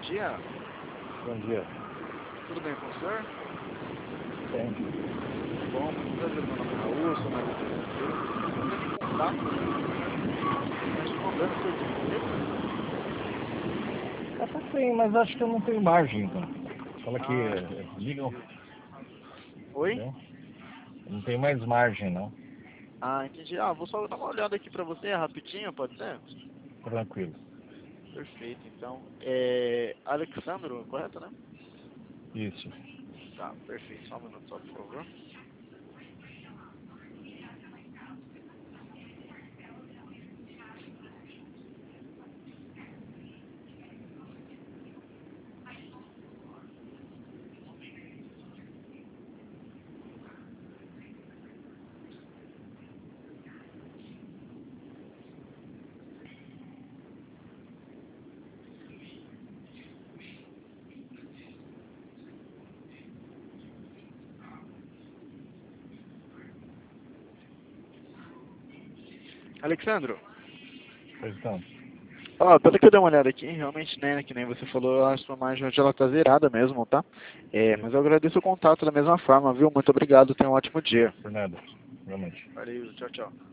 dia. Bom dia. Tudo bem com o senhor? Bem. Bom, muito prazer, meu nome é Raul, sou mais em contato. Mas te mandando seu Tá sim, mas acho que eu não tenho margem, então. Fala que Ah, ligam. Oi? Entendeu? Eu não tenho mais margem, não. Ah, entendi. Vou só dar uma olhada aqui pra você rapidinho, pode ser? Tranquilo. Perfeito, então. É Alexandro, correto, né? Isso. Tá, perfeito. Só um minuto, só, por favor. Alexandro, Pois então. pelo que eu dei uma olhada aqui, realmente, né, que nem você falou, a sua margem hoje ela tá zerada mesmo, tá? Mas eu agradeço o contato da mesma forma, viu? Muito obrigado, tenha um ótimo dia. Por nada. Realmente. Valeu, tchau, tchau.